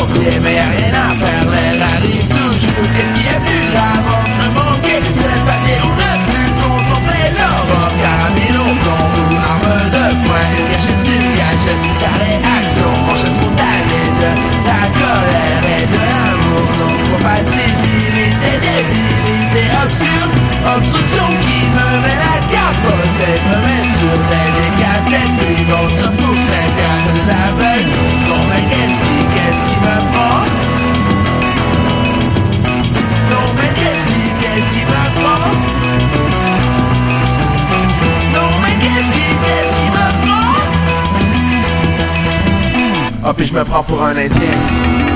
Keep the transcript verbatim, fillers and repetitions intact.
pompiers, mais y'a rien à faire, l'air arrive toujours. Qu'est-ce qu'il y a plus avant de se manquer? Le papier, on a plus concentré l'Europe. Caramel au plomb ou arme de poing, une gâchette sur gâchette, la réaction, manche spontanée de la colère et de l'amour. Non, compatibilité, débilité absurde, obstruction qui me met la capote et me met sur des cassettes vivantes, ça pour cinquante de l'aveugle. Non mais qu'est-ce qui, qu'est-ce qui me prend? Non mais qu'est-ce qui, qu'est-ce qui me prend? Non mais qu'est-ce qui, qu'est-ce qui me prend? Ah puis je me prends pour un Indien.